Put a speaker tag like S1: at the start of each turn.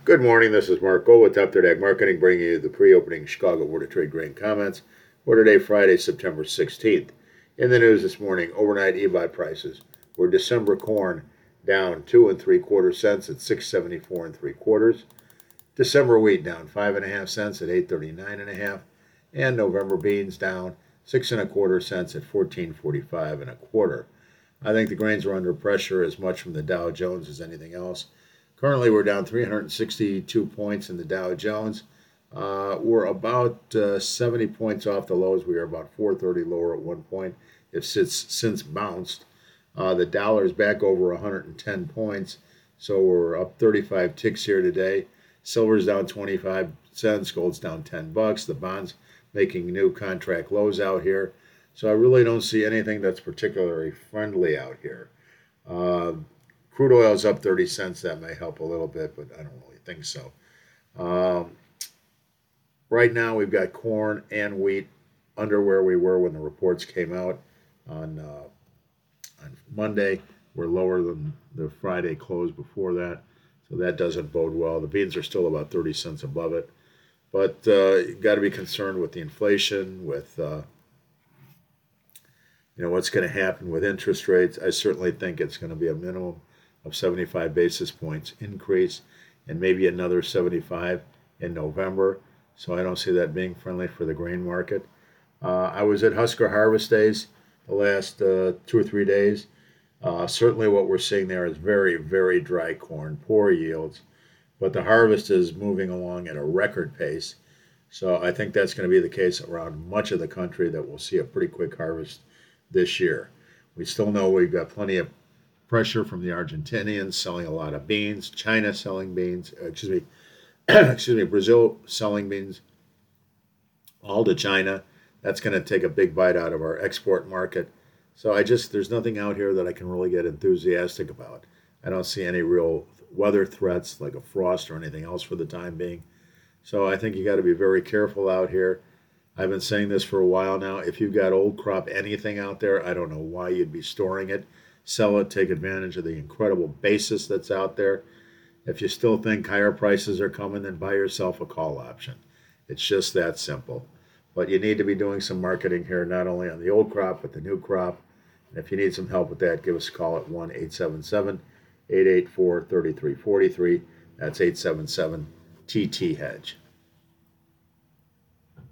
S1: Good morning. This is Mark Gold with Top Third Ag Marketing, bringing you the pre-opening Chicago Board of Trade grain comments for today, Friday, September 16th. In the news this morning, overnight EBOT prices were December corn down 2 3/4 cents at 6.74 3/4. December wheat down 5.5 cents at 8.39 1/2, and November beans down 6 1/4 cents at 14.45 1/4. I think the grains are under pressure as much from the Dow Jones as anything else. Currently, we're down 362 points in the Dow Jones. We're about 70 points off the lows. We were about 430 lower at one point. It's since bounced. The dollar is back over 110 points, so we're up 35 ticks here today. Silver's down 25 cents. Gold's down $10. The bonds making new contract lows out here. So I really don't see anything that's particularly friendly out here. Crude oil is up 30 cents. That may help a little bit, but I don't really think so. Um, right now, we've got corn and wheat under where we were when the reports came out on Monday. We're lower than the Friday close before that, so that doesn't bode well. The beans are still about 30 cents above it, but you've got to be concerned with the inflation, with what's going to happen with interest rates. I certainly think it's going to be a minimum of 75 basis points increase and maybe another 75 in November. So I don't see that being friendly for the grain market. I was at Husker Harvest Days the last 2 or 3 days. Certainly what we're seeing there is very, very dry corn, poor yields, but the harvest is moving along at a record pace. So I think that's going to be the case around much of the country, that we'll see a pretty quick harvest this year. We still know we've got plenty of pressure from the Argentinians selling a lot of beans, China selling beans, Brazil selling beans, all to China. That's going to take a big bite out of our export market. So there's nothing out here that I can really get enthusiastic about. I don't see any real weather threats like a frost or anything else for the time being. So I think you got to be very careful out here. I've been saying this for a while now. If you've got old crop anything out there, I don't know why you'd be storing it. Sell it, take advantage of the incredible basis that's out there. If you still think higher prices are coming, then buy yourself a call option. It's just that simple. But you need to be doing some marketing here, not only on the old crop, but the new crop. And if you need some help with that, give us a call at 1-877-884-3343. That's 877 TT Hedge.